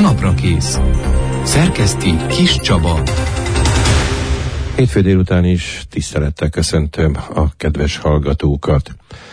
Naprakész. Szerkeszti Kis Csaba. Hétfő délután is tisztelettel köszöntöm a kedves hallgatókat.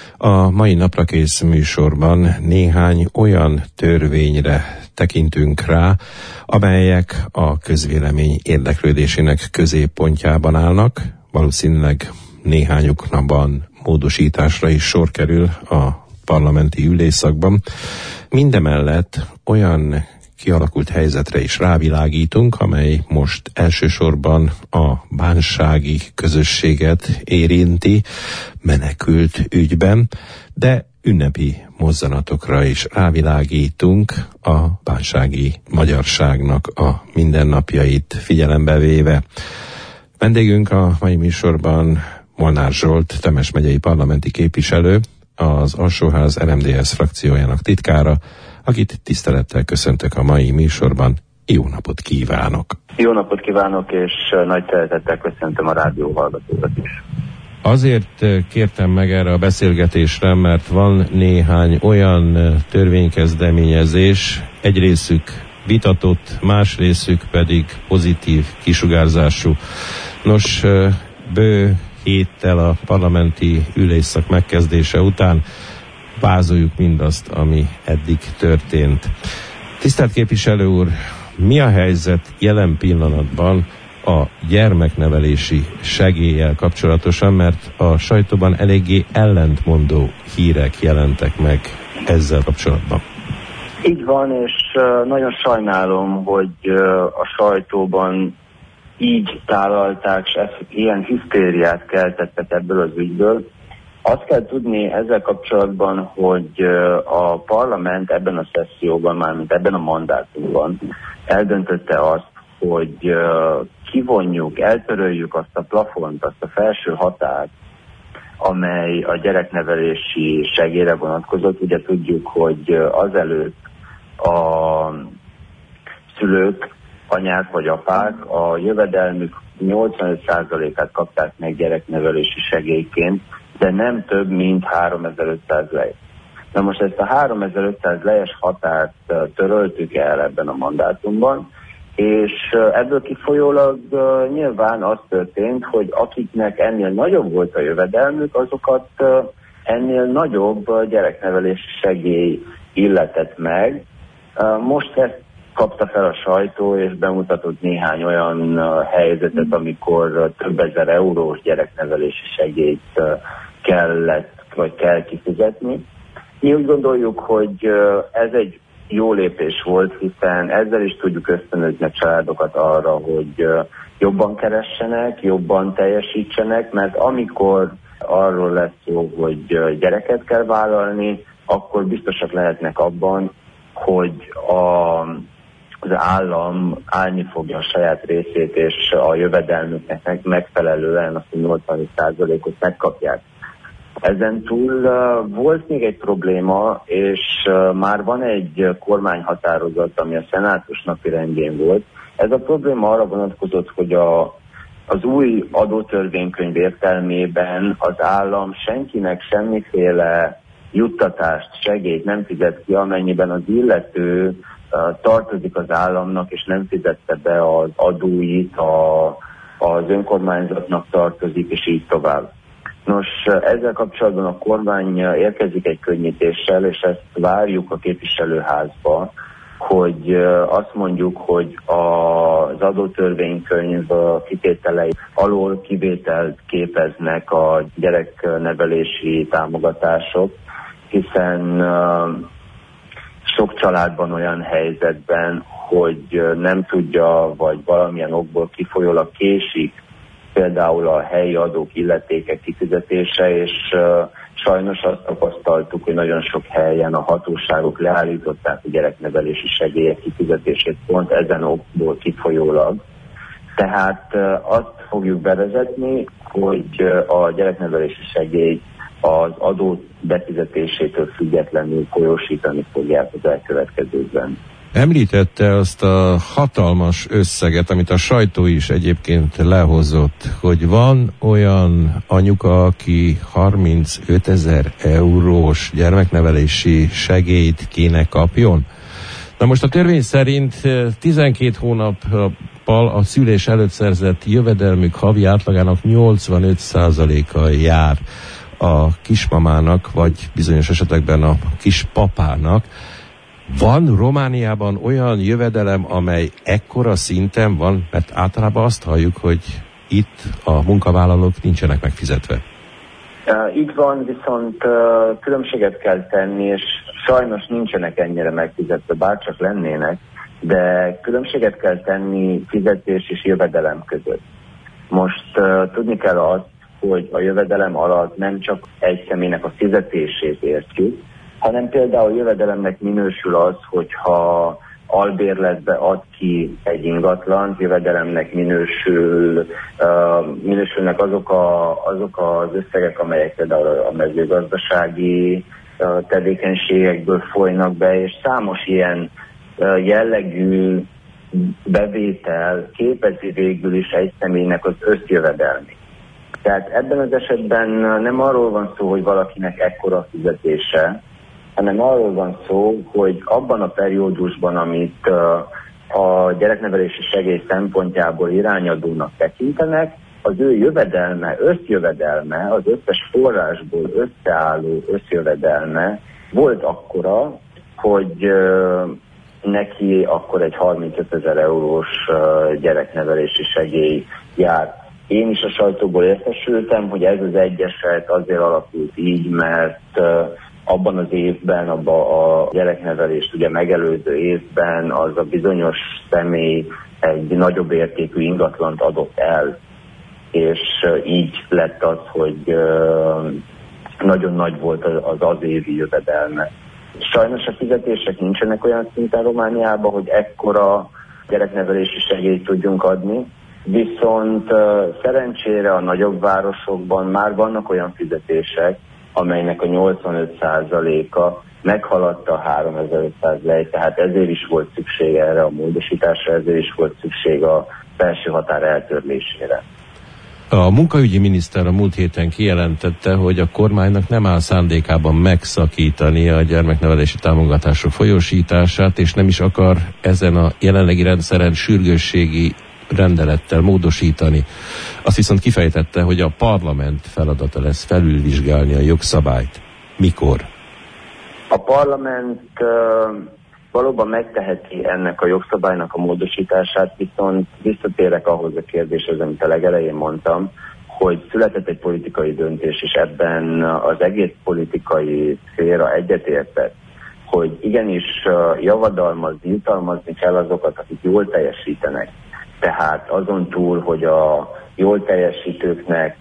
A mai Naprakész műsorban néhány olyan törvényre tekintünk rá, amelyek a közvélemény érdeklődésének középpontjában állnak. Valószínűleg néhányukban módosításra is sor kerül a parlamenti ülésszakban. Mindemellett olyan kialakult helyzetre is rávilágítunk, amely most elsősorban a bánsági közösséget érinti menekült ügyben, de ünnepi mozzanatokra is rávilágítunk a bánsági magyarságnak a mindennapjait figyelembe véve. Vendégünk a mai műsorban Molnár Zsolt, Temes megyei parlamenti képviselő, az Alsóház RMDSZ frakciójának titkára, akit tisztelettel köszöntök a mai műsorban. Jó napot kívánok! Jó napot kívánok, és nagy szeretettel köszöntöm a rádió hallgatókat is. Azért kértem meg erre a beszélgetésre, mert van néhány olyan törvénykezdeményezés, egy részük vitatott, más részük pedig pozitív kisugárzású. Nos, bő héttel a parlamenti ülésszak megkezdése után vázoljuk mindazt, ami eddig történt. Tisztelt képviselő úr, mi a helyzet jelen pillanatban a gyermeknevelési segéllyel kapcsolatosan, mert a sajtóban eléggé ellentmondó hírek jelentek meg ezzel kapcsolatban? Így van, és nagyon sajnálom, hogy a sajtóban így tálalták, és ilyen hisztériát keltettek ebből az ügyből. Azt kell tudni ezzel kapcsolatban, hogy a parlament ebben a szesszióban, mármint ebben a mandátumban eldöntötte azt, hogy kivonjuk, eltöröljük azt a plafont, azt a felső határt, amely a gyereknevelési segélyre vonatkozott. Ugye tudjuk, hogy azelőtt a szülők, anyák vagy apák a jövedelmük 85%-át kapták meg gyereknevelési segélyként, de nem több, mint 3500 lej. Na most ezt a 3500 lejes határt töröltük el ebben a mandátumban, és ebből kifolyólag nyilván az történt, hogy akiknek ennél nagyobb volt a jövedelmük, azokat ennél nagyobb gyereknevelési segély illetett meg. Most ezt kapta fel a sajtó, és bemutatott néhány olyan helyzetet, amikor több ezer eurós gyereknevelési segélyt kellett, vagy kell kifizetni. Mi úgy gondoljuk, hogy ez egy jó lépés volt, hiszen ezzel is tudjuk ösztönözni a családokat arra, hogy jobban keressenek, jobban teljesítsenek, mert amikor arról lesz szó, hogy gyereket kell vállalni, akkor biztosak lehetnek abban, hogy az állam állni fogja a saját részét, és a jövedelmüknek megfelelően azt 80%-ot megkapják. Ezen túl volt még egy probléma, és már van egy kormányhatározat, ami a szenátus napirendjén volt. Ez a probléma arra vonatkozott, hogy az új adótörvénykönyv értelmében az állam senkinek semmiféle juttatást, segélyt nem fizet ki, amennyiben az illető tartozik az államnak, és nem fizette be az adóit, az önkormányzatnak tartozik, és így tovább. Nos, ezzel kapcsolatban a kormány érkezik egy könnyítéssel, és ezt várjuk a képviselőházba, hogy azt mondjuk, hogy az adótörvénykönyv kitételei alól kivételt képeznek a gyereknevelési támogatások, hiszen sok családban olyan helyzetben, hogy nem tudja, vagy valamilyen okból kifolyólag késik például a helyi adók, illetékek kifizetése, és sajnos azt tapasztaltuk, hogy nagyon sok helyen a hatóságok leállították a gyereknevelési segélyek kifizetését pont ezen okból kifolyólag. Tehát azt fogjuk bevezetni, hogy a gyereknevelési segély az adó befizetésétől függetlenül folyósítani fogják az elkövetkezőkben. Említette azt a hatalmas összeget, amit a sajtó is egyébként lehozott, hogy van olyan anyuka, aki 35 000 eurós gyermeknevelési segélyt kéne kapjon. Na most a törvény szerint 12 hónappal a szülés előtt szerzett jövedelmük havi átlagának 85%-a jár a kismamának, vagy bizonyos esetekben a kispapának. Van Romániában olyan jövedelem, amely ekkora szinten van, mert általában azt halljuk, hogy itt a munkavállalók nincsenek megfizetve. Így van, viszont különbséget kell tenni, és sajnos nincsenek ennyire megfizetve, bárcsak lennének, de különbséget kell tenni fizetés és jövedelem között. Most tudni kell azt, hogy a jövedelem alatt nem csak egy személynek a fizetését értjük, hanem például jövedelemnek minősül az, hogyha albérletbe ad ki egy ingatlant, jövedelemnek minősülnek azok az összegek, amelyek például a mezőgazdasági tevékenységekből folynak be, és számos ilyen jellegű bevétel képezi végül is egy személynek az összjövedelmét. Tehát ebben az esetben nem arról van szó, hogy valakinek ekkora fizetése, hanem arról van szó, hogy abban a periódusban, amit a gyereknevelési segély szempontjából irányadónak tekintenek, az ő jövedelme, összjövedelme, az összes forrásból összeálló összjövedelme volt akkora, hogy neki akkor egy 35 000 eurós gyereknevelési segély jár. Én is a sajtóból értesültem, hogy ez az egy eset azért alakult így, mert abban az évben, abban a gyereknevelést ugye megelőző évben az a bizonyos személy egy nagyobb értékű ingatlant adott el, és így lett az, hogy nagyon nagy volt az évi jövedelme. Sajnos a fizetések nincsenek olyan szinten Romániában, hogy ekkora gyereknevelési segélyt tudjunk adni, viszont szerencsére a nagyobb városokban már vannak olyan fizetések, amelynek a 85%-a meghaladta a 3500 lej, tehát ezért is volt szükség erre a módosításra, ezért is volt szükség a felső határ eltörlésére. A munkaügyi miniszter a múlt héten kijelentette, hogy a kormánynak nem áll szándékában megszakítani a gyermeknevelési támogatások folyósítását, és nem is akar ezen a jelenlegi rendszeren sürgősségi rendelettel módosítani. Azt viszont kifejtette, hogy a parlament feladata lesz felülvizsgálni a jogszabályt. Mikor? A parlament valóban megteheti ennek a jogszabálynak a módosítását, viszont visszatérek ahhoz a kérdéshez, amit a legelején mondtam, hogy született egy politikai döntés, és ebben az egész politikai szféra egyetértett, hogy igenis jutalmazni kell azokat, akik jól teljesítenek. Tehát azon túl, hogy a jól teljesítőknek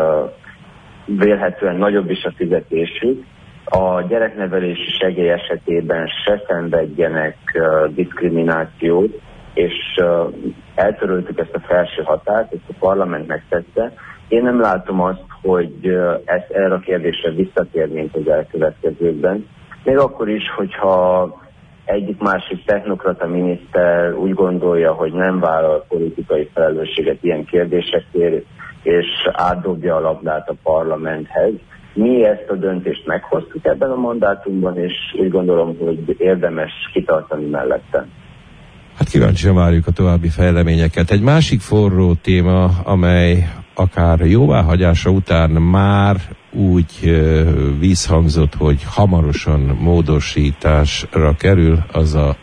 vélhetően nagyobb is a fizetésük, a gyereknevelési segély esetében se szenvedjenek diszkriminációt, és eltöröltük ezt a felső határt, ezt a parlament megtette. Én nem látom azt, hogy erre a kérdésre visszatérnénk az elkövetkezőkben. Még akkor is, hogyha egyik-másik technokrata miniszter úgy gondolja, hogy nem vállal politikai felelősséget ilyen kérdésekért, és átdobja a labdát a parlamenthez. Mi ezt a döntést meghoztuk ebben a mandátumban, és úgy gondolom, hogy érdemes kitartani mellette. Hát kíváncsian várjuk a további fejleményeket. Egy másik forró téma, amely akár jóváhagyása után már úgy vízhangzott, hogy hamarosan módosításra kerül, az a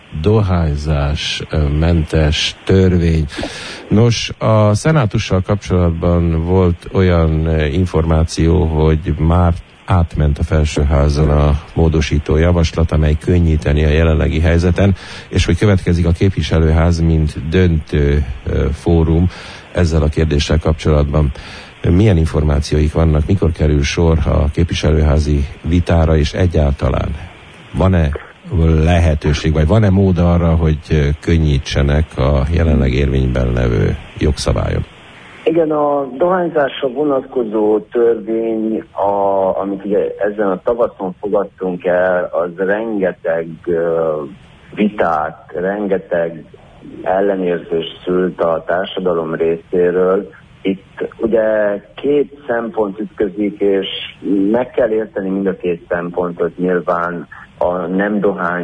dohányzásmentes törvény. Nos, a szenátussal kapcsolatban volt olyan információ, hogy már átment a felsőházon a módosító javaslat, amely könnyíteni a jelenlegi helyzeten, és hogy következik a képviselőház, mint döntő fórum ezzel a kérdéssel kapcsolatban. Milyen információik vannak, mikor kerül sor a képviselőházi vitára, és egyáltalán van-e lehetőség, vagy van-e mód arra, hogy könnyítsenek a jelenleg érvényben levő jogszabályon? Igen, a dohányzásra vonatkozó törvény, amit ugye ezen a tavaszon fogadtunk el, az rengeteg vitát, rengeteg ellenérzést szült a társadalom részéről. Itt ugye két szempont ütközik, és meg kell érteni mind a két szempontot nyilván. a nem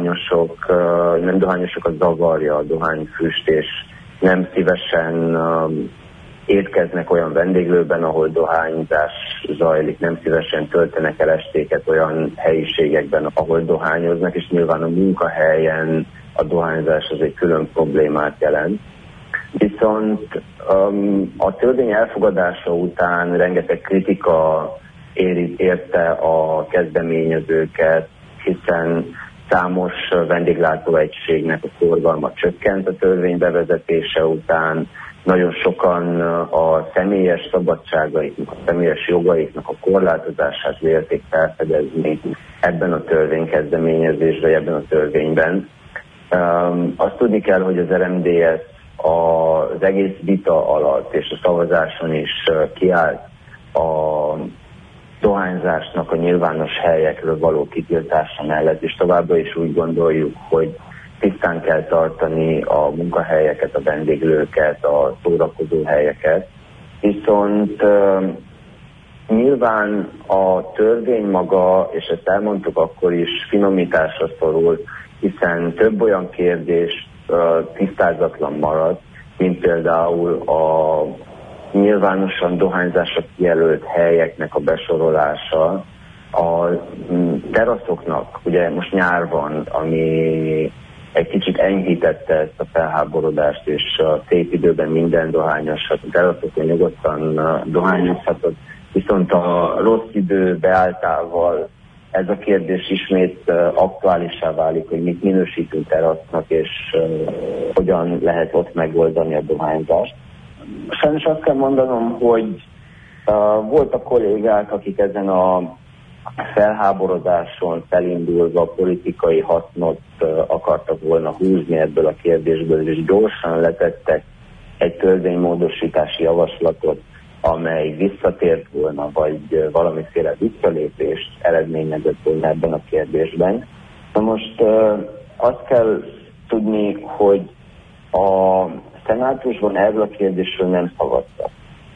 dohányosokat zavarja a dohányfüst, és nem szívesen étkeznek olyan vendéglőben, ahol dohányzás zajlik, nem szívesen töltenek el estéket olyan helyiségekben, ahol dohányoznak, és nyilván a munkahelyen a dohányzás az egy külön problémát jelent. Viszont a törvény elfogadása után rengeteg kritika érte a kezdeményezőket, hiszen számos vendéglátóegységnek a forgalma csökkent a törvény bevezetése után, nagyon sokan a személyes szabadságaiknak, a személyes jogaiknak a korlátozását vélték felfedezni ebben a törvénykezdeményezésben, ebben a törvényben. Azt tudni kell, hogy az RMDS az egész vita alatt és a szavazáson is kiállt a dohányzásnak a nyilvános helyekről való kitiltása mellett, és továbbra is úgy gondoljuk, hogy tisztán kell tartani a munkahelyeket, a vendéglőket, a szórakozó helyeket. Viszont nyilván a törvény maga, és ezt elmondtuk akkor is, finomításra szorul, hiszen több olyan kérdés tisztázatlan marad, mint például a nyilvánosan dohányzásra kijelölt helyeknek a besorolása, a teraszoknak, ugye most nyár van, ami egy kicsit enyhítette ezt a felháborodást, és a szép időben minden dohányoshat, a teraszokon nyugodtan dohányozhatott, viszont a rossz idő beálltával ez a kérdés ismét aktuálissá válik, hogy mit minősítünk terasznak, és hogyan lehet ott megoldani a dohányzást. Sajnos azt kell mondanom, hogy voltak kollégák, akik ezen a felháborodáson felindulva politikai hasznot akartak volna húzni ebből a kérdésből, és gyorsan letettek egy törvénymódosítási javaslatot, amely visszatért volna, vagy valamiféle visszalépést eredményezett volna ebben a kérdésben. Na most azt kell tudni, hogy a szenátusban erről a kérdésről nem szavaztak.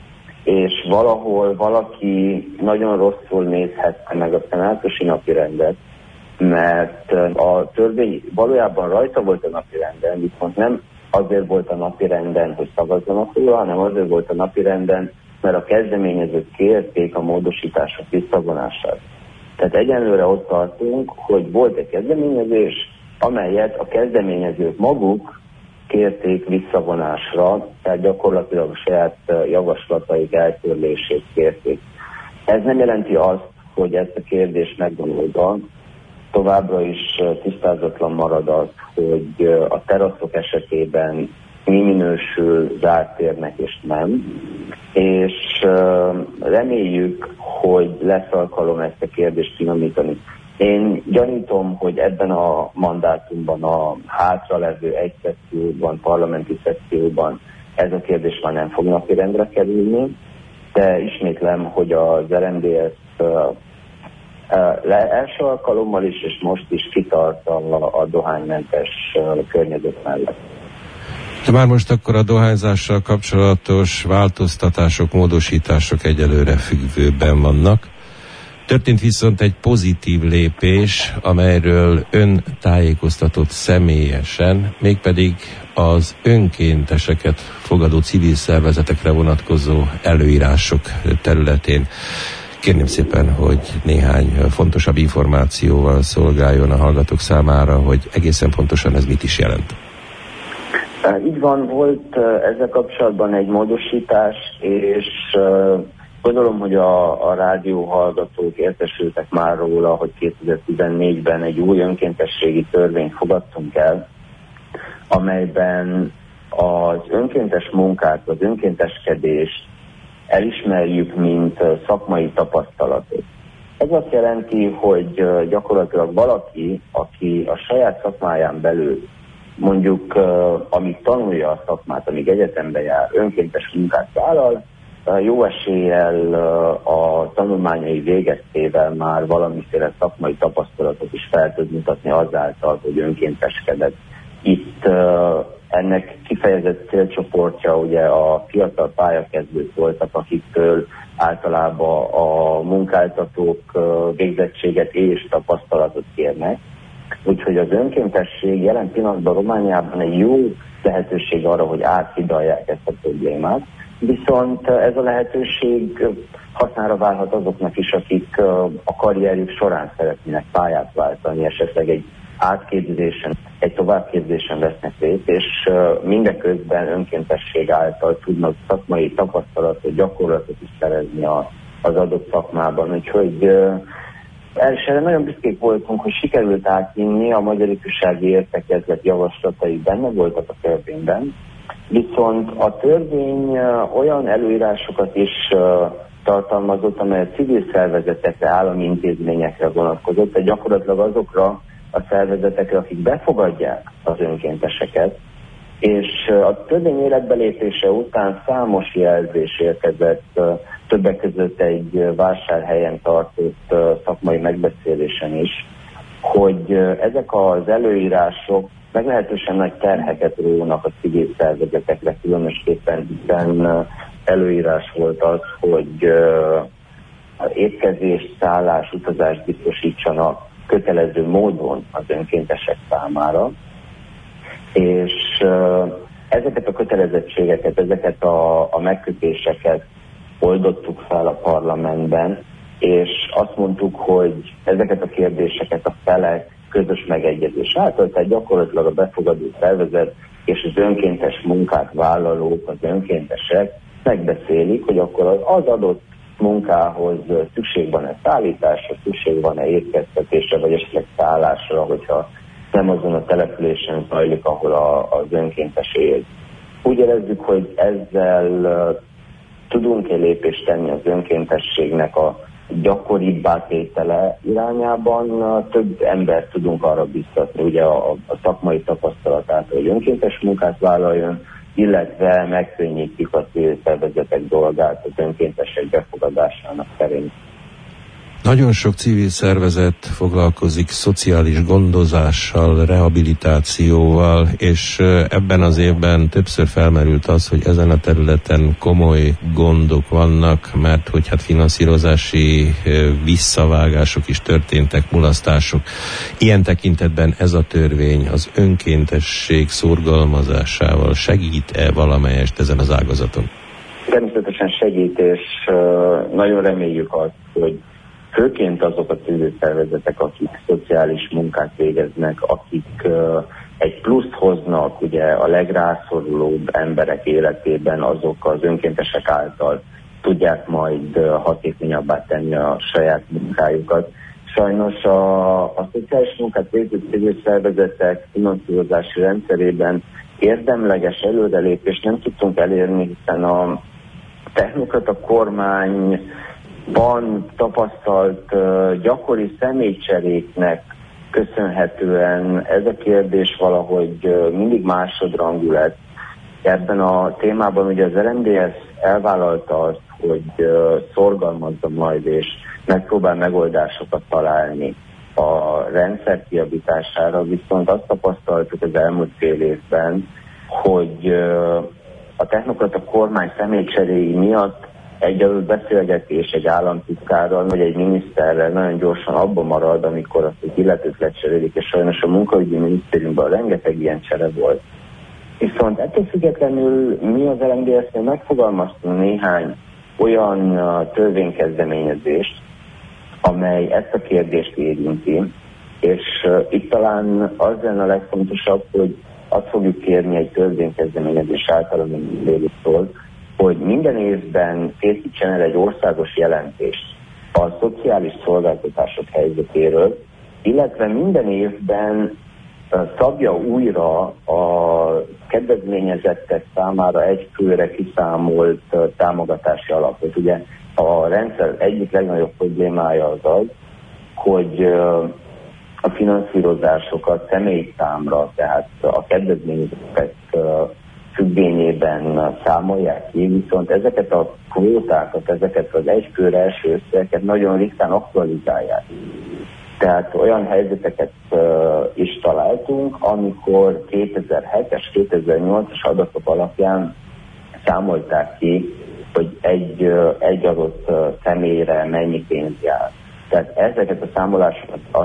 És valahol valaki nagyon rosszul nézhette meg a szenátusi napirendet, mert a törvény valójában rajta volt a napirenden, viszont nem azért volt a napirenden, hogy szavazzanak róla, hanem azért volt a napirenden, mert a kezdeményezők kérték a módosítások visszavonását. Tehát egyenlőre ott tartunk, hogy volt egy kezdeményezés, amelyet a kezdeményezők maguk kérték visszavonásra, tehát gyakorlatilag a saját javaslataik eltörlését kérték. Ez nem jelenti azt, hogy ezt a kérdést meggonoldva, továbbra is tisztázatlan marad az, hogy a teraszok esetében mi minősül zárt térnek és nem, és reméljük, hogy lesz alkalom ezt a kérdést finomítani. Én gyanítom, hogy ebben a mandátumban, a hátralevő egy szekcióban, parlamenti szekcióban ez a kérdés már nem fog napirendre kerülni, de ismétlem, hogy az RMDS első alkalommal is, és most is kitart a dohánymentes környezet mellett. De már most akkor a dohányzással kapcsolatos változtatások, módosítások egyelőre függvőben vannak. Történt viszont egy pozitív lépés, amelyről ön tájékoztatott személyesen, mégpedig az önkénteseket fogadó civil szervezetekre vonatkozó előírások területén. Kérném szépen, hogy néhány fontosabb információval szolgáljon a hallgatók számára, hogy egészen pontosan ez mit is jelent. Így van, volt ezzel kapcsolatban egy módosítás, és gondolom, hogy a rádió hallgatók értesültek már róla, hogy 2014-ben egy új önkéntességi törvényt fogadtunk el, amelyben az önkéntes munkát, az önkénteskedést elismerjük, mint szakmai tapasztalatot. Ez azt jelenti, hogy gyakorlatilag valaki, aki a saját szakmáján belül, mondjuk amíg tanulja a szakmát, amíg egyetembe jár, önkéntes munkát vállal, jó eséllyel a tanulmányai végeztével már valamiféle szakmai tapasztalatot is fel tud mutatni azáltal, hogy önkénteskedett. Itt ennek kifejezett célcsoportja ugye a fiatal pályakezdők voltak, akiktől általában a munkáltatók végzettséget és tapasztalatot kérnek, Úgyhogy az önkéntesség jelen pillanatban Romániában egy jó lehetőség arra, hogy áthidalják ezt a problémát, viszont ez a lehetőség hasznára válhat azoknak is, akik a karrierjük során szeretnének pályát váltani, esetleg egy átképzésen, egy továbbképzésen vesznek részt, és mindeközben önkéntesség által tudnak szakmai tapasztalatot, gyakorlatot is szerezni az adott szakmában. Úgyhogy elsőre nagyon büszkék voltunk, hogy sikerült átvinni, a Magyar Ifjúsági Értekezlet javaslatai benne voltak a törvényben, viszont a törvény olyan előírásokat is tartalmazott, amely a civil szervezetekre, állami intézményekre vonatkozott, tehát gyakorlatilag azokra a szervezetekre, akik befogadják az önkénteseket, és a törvény életbelépése után számos jelzés érkezett, többek között egy vásárhelyen tartott szakmai megbeszélésen is, hogy ezek az előírások meglehetősen nagy terheket rónak a civil szervezetekre, különösképpen hiszen előírás volt az, hogy étkezést, szállás, utazást biztosítsanak kötelező módon az önkéntesek számára, és ezeket a kötelezettségeket, ezeket a megkötéseket oldottuk fel a parlamentben, és azt mondtuk, hogy ezeket a kérdéseket a felek közös megegyezés által, tehát gyakorlatilag a befogadó szervezet és az önkéntes munkát vállalók, az önkéntesek megbeszélik, hogy akkor az adott munkához szükség van-e szállításra, szükség van-e étkeztetésre, vagy esetleg szállásra, hogyha nem azon a településen zajlik, ahol az önkéntes él. Úgy érezzük, hogy ezzel tudunk egy lépést tenni az önkéntességnek a gyakoribb átétele irányában, több embert tudunk arra biztatni, ugye a szakmai tapasztalatától, hogy önkéntes munkát vállaljon, illetve megkönnyítik a civil szervezetek dolgát az önkéntesek befogadásának terén. Nagyon sok civil szervezet foglalkozik szociális gondozással, rehabilitációval, és ebben az évben többször felmerült az, hogy ezen a területen komoly gondok vannak, mert hogy hát finanszírozási visszavágások is történtek, mulasztások. Ilyen tekintetben ez a törvény az önkéntesség szorgalmazásával segít-e valamelyest ezen az ágazaton? Természetesen segít, és nagyon reméljük azt, hogy főként azok a civil szervezetek, akik szociális munkát végeznek, akik egy pluszt hoznak ugye a legrászorulóbb emberek életében, azok az önkéntesek által tudják majd hatékonyabbá tenni a saját munkájukat. Sajnos a szociális munkát végző civil szervezetek finanszírozási rendszerében érdemleges előrelépést nem tudtunk elérni, hiszen a technokrata kormány tapasztalt gyakori személycseréknek köszönhetően ez a kérdés valahogy mindig másodrangú lett. Ebben a témában ugye az RMDSZ elvállalta azt, hogy szorgalmazza majd és megpróbál megoldásokat találni a rendszer kijavítására, viszont azt tapasztaltuk az elmúlt fél évben, hogy a technokrata kormány személycseréi miatt egy adott beszélgetés egy államtitkárral, vagy egy miniszterrel nagyon gyorsan abba marad, amikor azt az illetőt lecserélik, és sajnos a munkaügyi minisztériumban rengeteg ilyen csere volt. Viszont ettől függetlenül mi az RMDSZ-nél megfogalmaztunk néhány olyan törvénykezdeményezést, amely ezt a kérdést érinti, és itt talán az lenne a legfontosabb, hogy azt fogjuk kérni egy törvénykezdeményezés által, ami szól, hogy minden évben készítsen el egy országos jelentést a szociális szolgáltatások helyzetéről, illetve minden évben szabja újra a kedvezményezettek számára egy főre kiszámolt támogatási alapot. Ugye a rendszer egyik legnagyobb problémája az az, hogy a finanszírozásokat személyszámra, tehát a kedvezményezettek függvényében számolják ki, viszont ezeket a kvótákat, ezeket az egyfőre első összegeket nagyon ritkán aktualizálják. Tehát olyan helyzeteket is találtunk, amikor 2007-es, 2008-as adatok alapján számolták ki, hogy egy adott személyre mennyi pénz jár. Tehát ezeket a számolásokat azt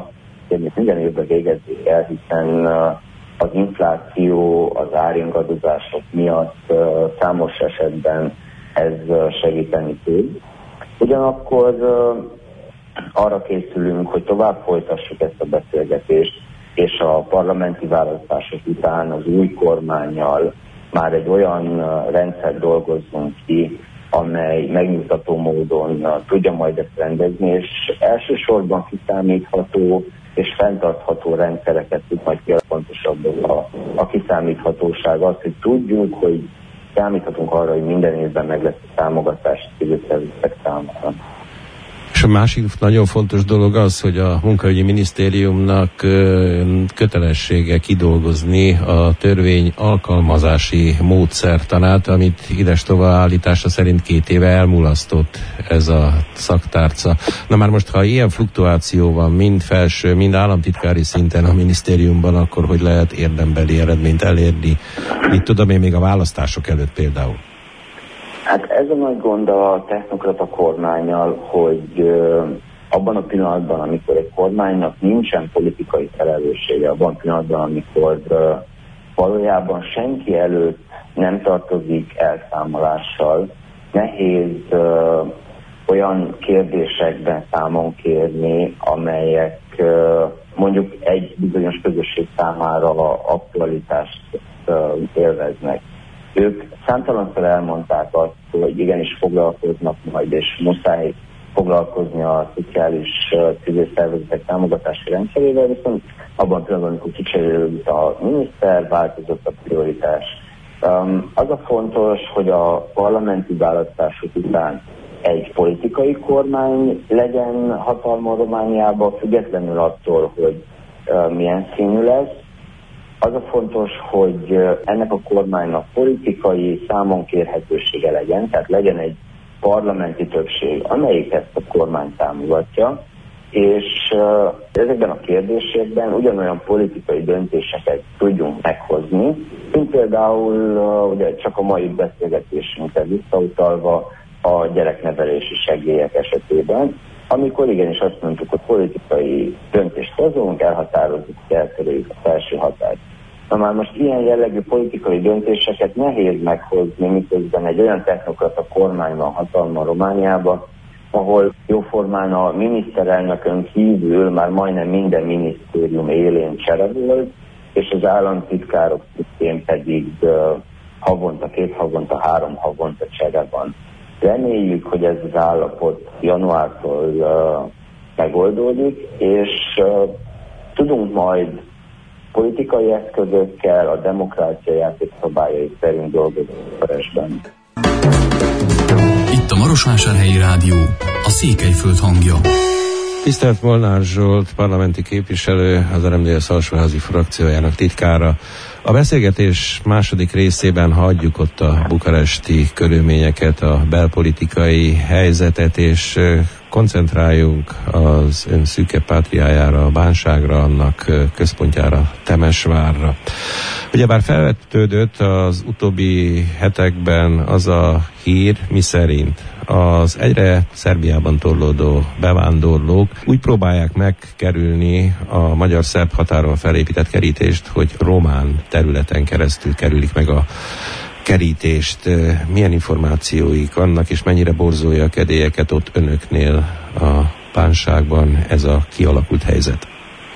kérni, minden évben végezzék el, hiszen az infláció, az áringadozások miatt számos esetben ez segíteni tud. Ugyanakkor arra készülünk, hogy tovább folytassuk ezt a beszélgetést, és a parlamenti választások után az új kormánnyal már egy olyan rendszer dolgozzunk ki, amely megnyugtató módon tudja majd ezt rendezni, és elsősorban kiszámítható és fenntartható rendszereket tud majd pontosabb a kiszámíthatóság. Az, hogy tudjuk, hogy számíthatunk arra, hogy minden évben meg lesz a támogatás civil szervezetek számára. És a másik nagyon fontos dolog az, hogy a Munkaügyi Minisztériumnak kötelessége kidolgozni a törvény alkalmazási módszertanát, amit idestova állítása szerint 2 éve elmulasztott ez a szaktárca. Na már most, ha ilyen fluktuáció van mind felső, mind államtitkári szinten a minisztériumban, akkor hogy lehet érdembeli eredményt elérni? Itt tudom én még a választások előtt például. Hát ez a nagy gond a technokrata kormánnyal, hogy abban a pillanatban, amikor egy kormánynak nincsen politikai felelőssége, abban a pillanatban, amikor valójában senki előtt nem tartozik elszámolással, nehéz olyan kérdésekben számon kérni, amelyek mondjuk egy bizonyos közösség számára aktualitást élveznek. Ők számtalanszor elmondták azt, hogy igenis foglalkoznak majd, és muszáj foglalkozni a szociális civil szervezetek támogatási rendszerével, viszont abban pillanatban, amikor kicserélődött a miniszter, változott a prioritás. Az a fontos, hogy a parlamenti választások után egy politikai kormány legyen hatalma Romániában, függetlenül attól, hogy milyen színű lesz. Az a fontos, hogy ennek a kormánynak politikai számonkérhetősége legyen, tehát legyen egy parlamenti többség, amelyik ezt a kormány támogatja, és ezekben a kérdésekben ugyanolyan politikai döntéseket tudjunk meghozni, mint például ugye csak a mai beszélgetésünkre visszautalva a gyereknevelési segélyek esetében, amikor igenis azt mondtuk, hogy politikai döntést hozunk, elhatározzuk, eltörjük a felső határt. Na már most ilyen jellegű politikai döntéseket nehéz meghozni, miközben egy olyan technokrata kormány van hatalma Romániában, ahol jóformán a miniszterelnökön kívül már majdnem minden minisztérium élén csere volt, és az államtitkárok szintén pedig havonta, 2 havonta, 3 havonta csere van. Reméljük, hogy ez az állapot januártól megoldódik, és tudunk majd politikai eszközökkel, a demokrácia játékszabályai szerint dolgozni Bukarestben. Itt a Marosvásárhelyi Rádió, a Székelyföld hangja. Tisztelt Molnár Zsolt, parlamenti képviselő, az RMDSZ alsóházi frakciójának titkára. A beszélgetés második részében hagyjuk ott a bukaresti körülményeket, a belpolitikai helyzetet, és koncentráljunk az ön szűke pátriájára, a Bánságra, annak központjára, Temesvárra. Ugyebár felvetődött az utóbbi hetekben az a hír, miszerint az egyre Szerbiában torlódó bevándorlók úgy próbálják megkerülni a magyar-szerb határon felépített kerítést, hogy román területen keresztül kerülik meg a kerítést. Milyen információik vannak, és mennyire borzolja a kedélyeket ott önöknél a Bánságban ez a kialakult helyzet?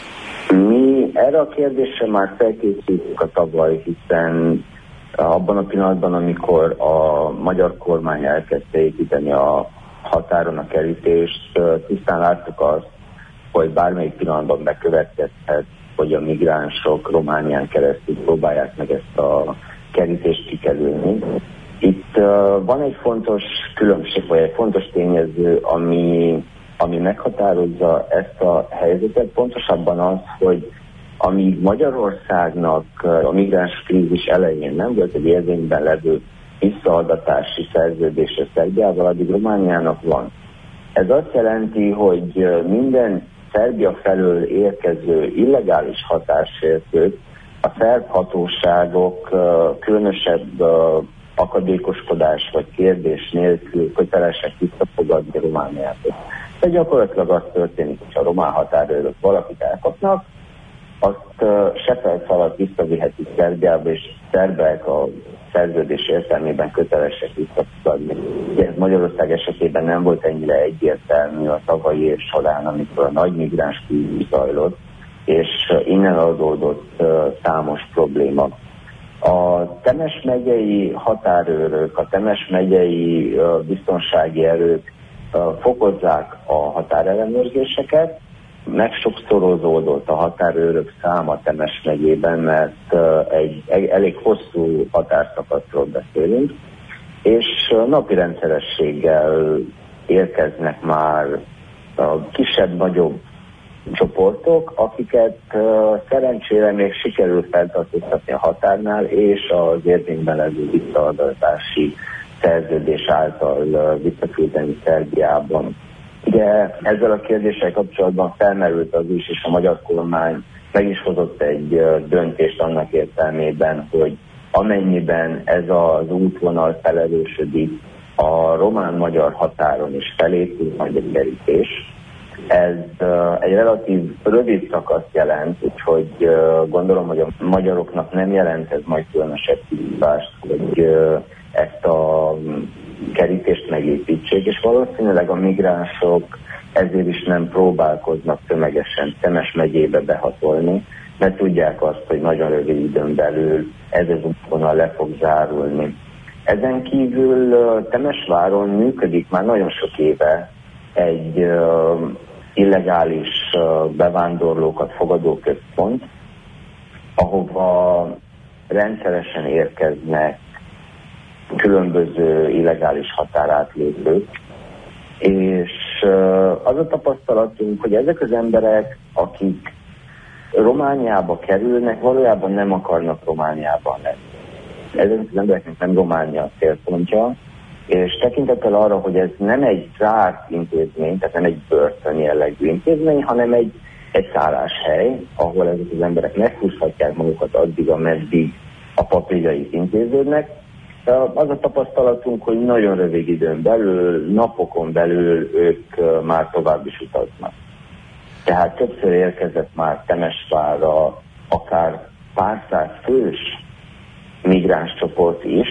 Mi erre a kérdésre már felkészültünk a tavaly, hiszen abban a pillanatban, amikor a magyar kormány elkezdte építeni a határon a kerítést, tisztán láttuk azt, hogy bármelyik pillanatban bekövetkezhet, hogy a migránsok Románián keresztül próbálják meg ezt a kerítést kikerülni. Itt van egy fontos különbség, vagy egy fontos tényező, ami meghatározza ezt a helyzetet, pontosabban az, hogy amíg Magyarországnak a migráns krízis elején nem volt egy érvényben levő visszaadatási szerződése Szerbiával, addig Romániának van. Ez azt jelenti, hogy minden Szerbia felől érkező illegális határsértőt a szerb hatóságok különösebb akadékoskodás vagy kérdés nélkül kötelesek visszafogadni Romániától. De gyakorlatilag az történik, hogy a román határőrök valakit elkapnak, azt Sefelc alatt visszavihetik Szerbiába, és szerbek a szerződés értelmében kötelesek visszafogadni. Ez Magyarország esetében nem volt ennyire egyértelmű a tavalyi év során, amikor a nagy migráns kívül zajlott, és innen adódott számos probléma. A Temes megyei határőrök, a Temes megyei biztonsági erők fokozzák a határellenőrzéseket. Megsokszorozódott a határőrök száma Temes megyében, mert egy elég hosszú határszakaszról beszélünk, és napi rendszerességgel érkeznek már kisebb-nagyobb csoportok, akiket szerencsére még sikerül feltartóztatni a határnál, és az érvényben levő visszaadatási szerződés által visszaküldeni Szerbiában. Ugye ezzel a kérdéssel kapcsolatban felmerült az is, és a magyar kormány meg is hozott egy döntést annak értelmében, hogy amennyiben ez az útvonal felerősödik, a román-magyar határon is felépül majd egy kerítés. Ez egy relatív rövid szakaszt jelent, úgyhogy gondolom, hogy a magyaroknak nem jelent ez majd különösebb kihívást, hogy ezt a kerítést megépítsék, és valószínűleg a migránsok ezért is nem próbálkoznak tömegesen Temes megyébe behatolni, mert tudják azt, hogy nagyon rövid időn belül ez az útvonal le fog zárulni. Ezen kívül Temesváron működik már nagyon sok éve egy illegális bevándorlókat fogadó központ, ahova rendszeresen érkeznek különböző illegális határátlépők, és az a tapasztalatunk, hogy ezek az emberek, akik Romániába kerülnek, valójában nem akarnak Romániában lenni. Ezek az embereknek nem Románia a célpontja, és tekintettel arra, hogy ez nem egy zárt intézmény, tehát nem egy börtön jellegű intézmény, hanem egy szálláshely, ahol ezek az emberek meghúzhatják magukat addig, ameddig a papírjaik intéződnek. Az a tapasztalatunk, hogy nagyon rövid időn belül, napokon belül ők már tovább is utaznak. Tehát többször érkezett már Temesvárra akár pár száz fős migráns csoport is,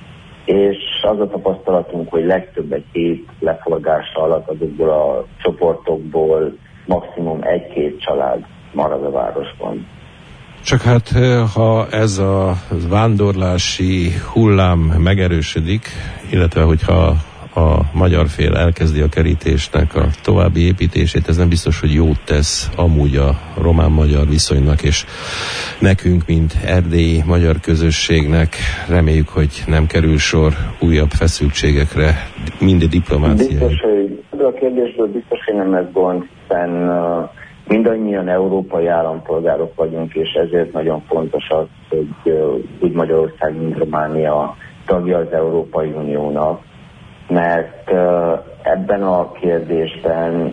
és az a tapasztalatunk, hogy legtöbb egy hét leforgása alatt azokból a csoportokból maximum 1-2 család marad a városban. Csak hát, ha ez a vándorlási hullám megerősödik, illetve hogyha a magyar fél elkezdi a kerítésnek a további építését, ez nem biztos, hogy jót tesz amúgy a román-magyar viszonynak, és nekünk, mint erdélyi magyar közösségnek reméljük, hogy nem kerül sor újabb feszültségekre, mind diplomáciai. Biztos, hogy a kérdésből biztos, hogy nem ez gond, hiszen mindannyian európai állampolgárok vagyunk, és ezért nagyon fontos az, hogy úgy Magyarország, mint Románia tagja az Európai Uniónak, mert ebben a kérdésben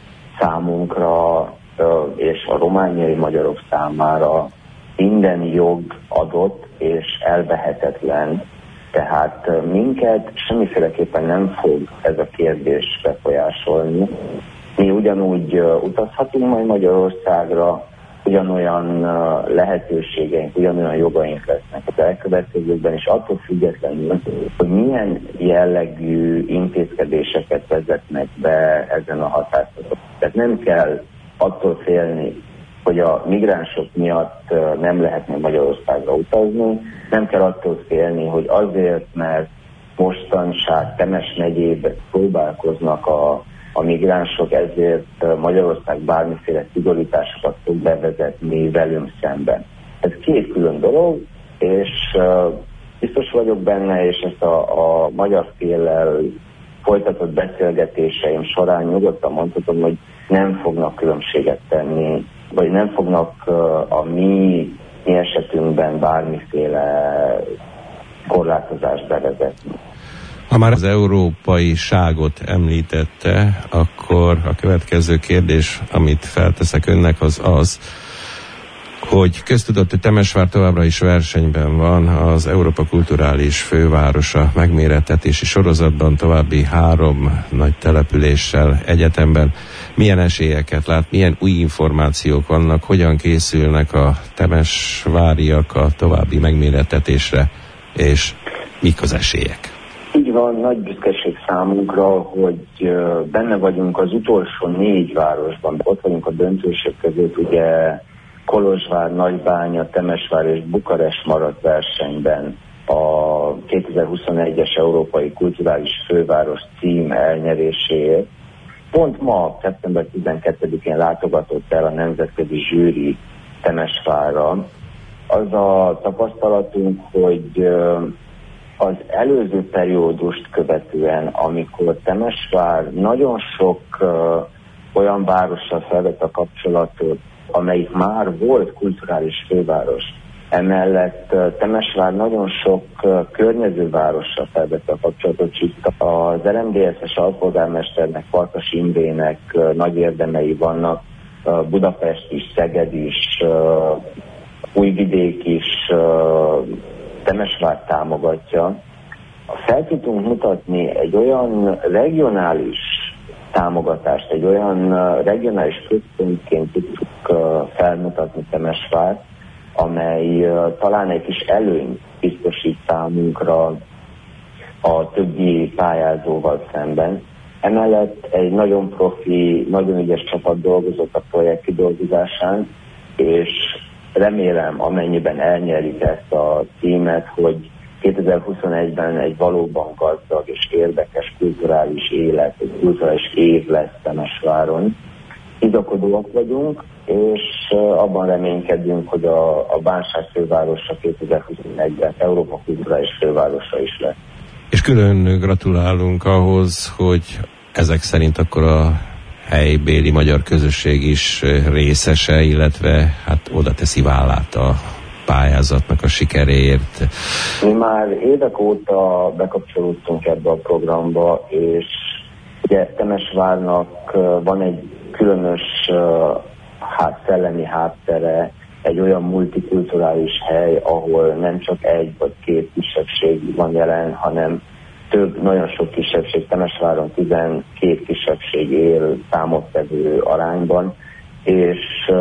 számunkra és a romániai magyarok számára minden jog adott és elvehetetlen, tehát minket semmiféleképpen nem fog ez a kérdés befolyásolni. Mi ugyanúgy utazhatunk majd Magyarországra, ugyanolyan lehetőségeink, ugyanolyan jogaink lesznek az elkövetkezőkben, és attól függetlenül, hogy milyen jellegű intézkedéseket vezetnek be ezen a határszakaszon. Tehát nem kell attól félni, hogy a migránsok miatt nem lehetne Magyarországra utazni, nem kell attól félni, hogy azért, mert mostanság Temes megyében próbálkoznak a migránsok, ezért Magyarország bármiféle szigorításokat fog bevezetni velünk szemben. Ez két külön dolog, és biztos vagyok benne, és ezt a magyar féllel folytatott beszélgetéseim során nyugodtan mondhatom, hogy nem fognak különbséget tenni, vagy nem fognak a mi esetünkben bármiféle korlátozást bevezetni. Ha már az európaiságot említette, akkor a következő kérdés, amit felteszek önnek, az, hogy köztudott, hogy Temesvár továbbra is versenyben van az Európa Kulturális Fővárosa megmérettetési sorozatban, további 3 nagy településsel egyetemben. Milyen esélyeket lát, milyen új információk vannak, hogyan készülnek a temesváriak a további megmérettetésre, és mik az esélyek? Így van, nagy büszkeség számunkra, hogy benne vagyunk az utolsó 4 városban. Ott vagyunk a döntősök között, ugye Kolozsvár, Nagybánya, Temesvár és Bukarest maradt versenyben a 2021-es Európai Kulturális Főváros cím elnyeréséért. Pont ma, szeptember 12-én látogatott el a nemzetközi zsűri Temesvárra. Az a tapasztalatunk, hogy az előző periódust követően, amikor Temesvár nagyon sok olyan várossal felvett a kapcsolatot, amelyik már volt kulturális főváros. Emellett Temesvár nagyon sok környező várossal felvette a kapcsolatot, itt az RMDSZ-es alpolgármesternek, Farkas Imrének nagy érdemei vannak, Budapest is, Szeged is, Újvidék is Temesvár támogatja. Fel tudunk mutatni egy olyan regionális támogatást, egy olyan regionális központként tudjuk felmutatni Temesvárt, amely talán egy kis előnyt biztosít számunkra a többi pályázóval szemben. Emellett egy nagyon profi, nagyon ügyes csapat dolgozott a projekt kidolgozásán, és remélem, amennyiben elnyerik ezt a címet, hogy 2021-ben egy valóban gazdag és érdekes kulturális élet, egy kulturális év lesz Temesváron. Bizakodóak vagyunk, és abban reménykedünk, hogy a Bánság fővárosa 2021-ben Európa Kulturális Fővárosa is lesz. És külön gratulálunk ahhoz, hogy ezek szerint akkor a helybéli magyar közösség is részese, illetve hát oda teszi vállát a pályázatnak a sikeréért. Mi már évek óta bekapcsolódtunk ebbe a programba, és ugye Temesvárnak van egy különös szellemi háttere, egy olyan multikulturális hely, ahol nem csak 1 vagy 2 kisebbség van jelen, hanem több, nagyon sok kisebbség, Temesváron 12 kisebbség él számottevő arányban, és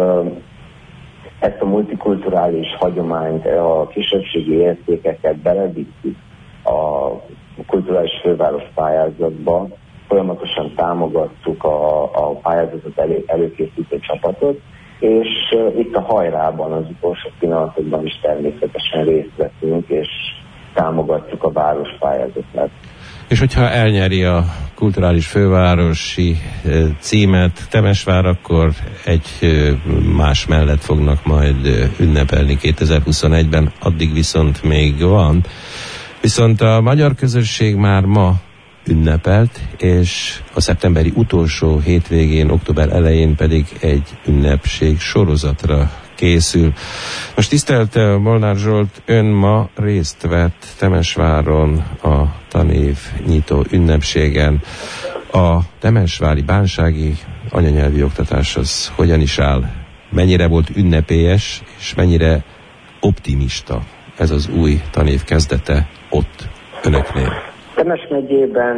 ezt a multikulturális hagyományt, a kisebbségi értékeket belevittük a kulturális főváros pályázatba, folyamatosan támogattuk a pályázatot előkészítő csapatot, és itt a hajrában az utolsó pillanatokban is természetesen részt veszünk, és támogatjuk a város pályázatát. És hogyha elnyeri a kulturális fővárosi címet Temesvár, akkor egy más mellett fognak majd ünnepelni 2021-ben, addig viszont még van. Viszont a magyar közösség már ma ünnepelt, és a szeptemberi utolsó hétvégén, október elején pedig egy ünnepség sorozatra készül. Most tisztelt Molnár Zsolt, ön ma részt vett Temesváron a tanév nyitó ünnepségen. A temesvári bánsági anyanyelvi oktatás az hogyan is áll? Mennyire volt ünnepélyes, és mennyire optimista ez az új tanév kezdete ott önöknél? Temes megyében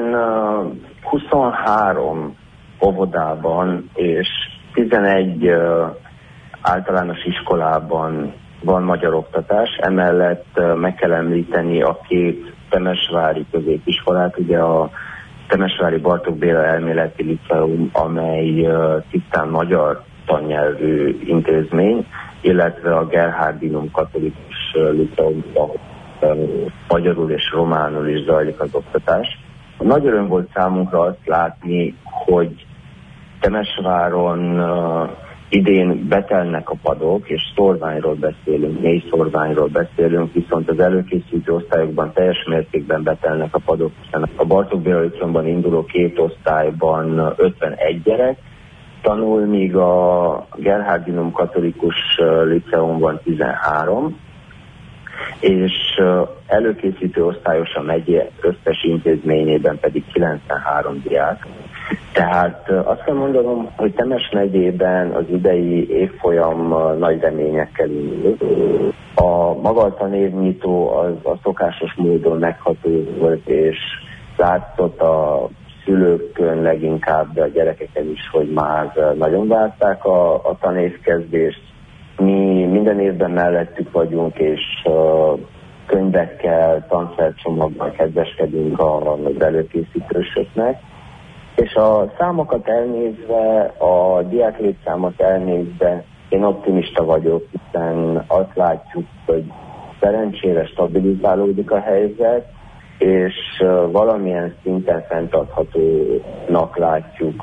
23 óvodában és 11 általános iskolában van magyar oktatás, emellett meg kell említeni a 2 temesvári középiskolát, ugye a Temesvári Bartók Béla Elméleti Liceum, amely tisztán magyar tannyelvű intézmény, illetve a Gerhardinum Katolikus Liceum, ahol magyarul és románul is zajlik az oktatás. Nagy öröm volt számunkra azt látni, hogy Temesváron idén betelnek a padok, és szorványról beszélünk, mély szorványról beszélünk, viszont az előkészítő osztályokban teljes mértékben betelnek a padok, hiszen a Bartók Béla Liceumban induló 2 osztályban 51 gyerek tanul, míg a Gerhardinum Katolikus Liceumban 13, és előkészítő osztályos a megye összes intézményében pedig 93 diák. Tehát azt kell mondanom, hogy Temes megyében az idei évfolyam nagy reményekkel indult. A maga a tanévnyitó az a szokásos módon megható volt, és látszott a szülőkön leginkább, de a gyerekeken is, hogy már nagyon várták a tanévkezdést. Mi minden évben mellettük vagyunk, és könyvekkel, tanszercsomaggal kedveskedünk az előkészítősöknek. És a számokat elnézve, a diák létszámot elnézve, én optimista vagyok, hiszen azt látjuk, hogy szerencsére stabilizálódik a helyzet, és valamilyen szinten fenntarthatónak látjuk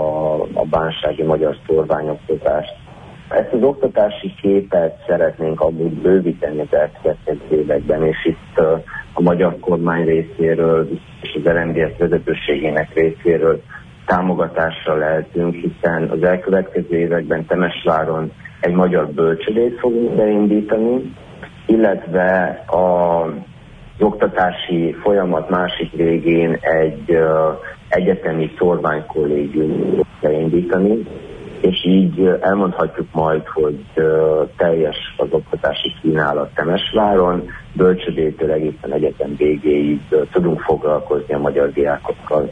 a bánsági magyar szorványoktatást. Ezt az oktatási képet szeretnénk amúgy bővíteni az elkövetkező években, és itt a magyar kormány részéről és az RMDSZ vezetőségének részéről támogatásra lehetünk, hiszen az elkövetkező években Temesváron egy magyar bölcsődét fogunk beindítani, illetve az oktatási folyamat másik végén egy egyetemi szorványkollégium beindítani, és így elmondhatjuk majd, hogy teljes az oktatási kínálat Temesváron, bölcsődétől egészen egyetem végéig tudunk foglalkozni a magyar diákokkal.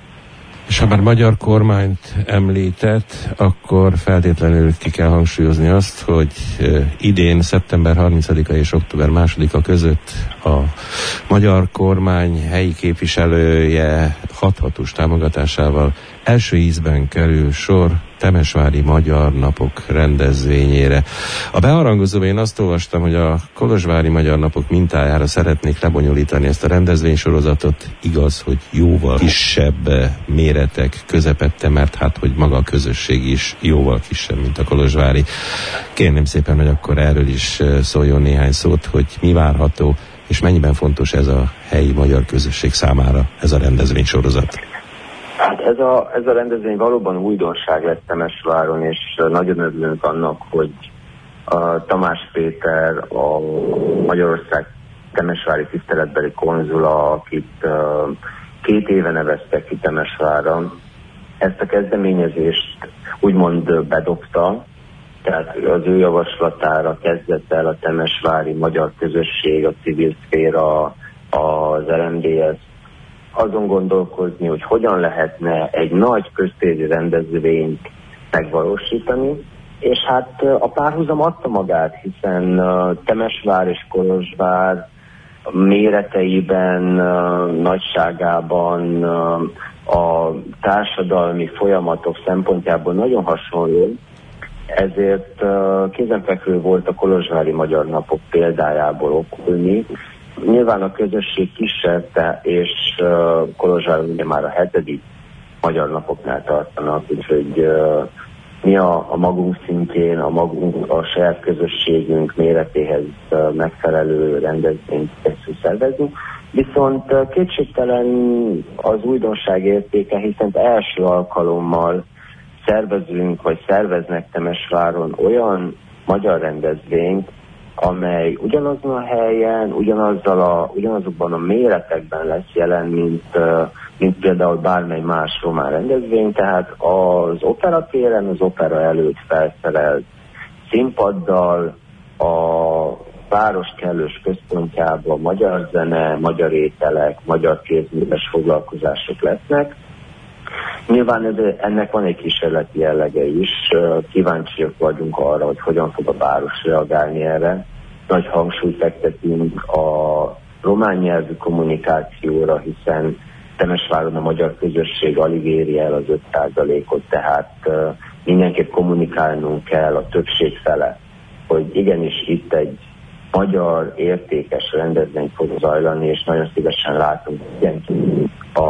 És ha már magyar kormányt említett, akkor feltétlenül ki kell hangsúlyozni azt, hogy idén szeptember 30-a és október 2-a között a magyar kormány helyi képviselője hathatós támogatásával első ízben kerül sor Temesvári Magyar Napok rendezvényére. A beharangozóban én azt olvastam, hogy a kolozsvári Magyar Napok mintájára szeretnék lebonyolítani ezt a rendezvénysorozatot. Igaz, hogy jóval kisebb méretek közepette, mert hát, hogy maga a közösség is jóval kisebb, mint a kolozsvári. Kérném szépen, hogy akkor erről is szóljon néhány szót, hogy mi várható, és mennyiben fontos ez a helyi magyar közösség számára, ez a rendezvénysorozat. Hát ez a rendezvény valóban újdonság lett Temesváron, és nagyon örülünk annak, hogy Tamás Péter, a Magyarország temesvári tiszteletbeli konzula, akit 2 éve neveztek ki Temesvárra, ezt a kezdeményezést úgymond bedobta, tehát az ő javaslatára kezdett el a temesvári magyar közösség, a civil szféra, az RMDSZ azon gondolkozni, hogy hogyan lehetne egy nagy köztéri rendezvényt megvalósítani, és hát a párhuzam adta magát, hiszen Temesvár és Kolozsvár méreteiben, nagyságában, a társadalmi folyamatok szempontjából nagyon hasonló, ezért kézenfekvő volt a kolozsvári Magyar Napok példájából okulni. Nyilván a közösség kisebb, és Kolozsváron ugye már a 7. Magyar Napoknál tartanak, úgyhogy mi a magunk szintjén, a saját közösségünk méretéhez megfelelő rendezvényt kezdjük szervezni. Viszont kétségtelen az újdonság értéke, hiszen első alkalommal szervezünk, vagy szerveznek Temesváron olyan magyar rendezvényt, amely ugyanazon a helyen, ugyanazokban a méretekben lesz jelen, mint például bármely más román rendezvény, tehát az operatéren, az opera előtt felszerelt színpaddal, a város kellős központjában magyar zene, magyar ételek, magyar kézműves foglalkozások lesznek. Nyilván ennek van egy kísérleti jellege is, kíváncsiak vagyunk arra, hogy hogyan fog a város reagálni erre. Nagy hangsúlyt fektetünk a román nyelvű kommunikációra, hiszen Temesváron a magyar közösség alig éri el az 5%-ot, tehát mindenképp kommunikálnunk kell a többség fele, hogy igenis itt egy magyar értékes rendezvény fog zajlani, és nagyon szívesen látunk mindenkit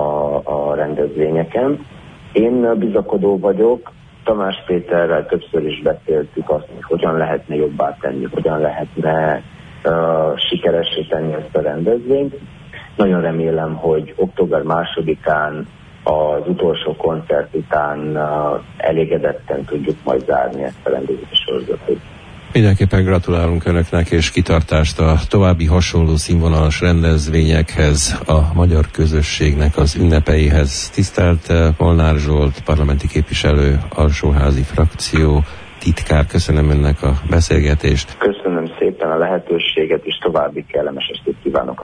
a rendezvényeken. Én bizakodó vagyok, Tamás Péterrel többször is beszéltük azt, hogy hogyan lehetne jobbá tenni, hogyan lehetne sikeressé tenni ezt a rendezvényt. Nagyon remélem, hogy október 2-án az utolsó koncert után elégedetten tudjuk majd zárni ezt a rendezvény sorozatot. Mindenképpen gratulálunk Önöknek, és kitartást a további hasonló színvonalas rendezvényekhez, a magyar közösségnek az ünnepeihez. Tisztelt Molnár Zsolt, parlamenti képviselő, alsóházi frakció titkár, köszönöm Önnek a beszélgetést. Köszönöm szépen a lehetőséget, és további kellemes estét kívánok.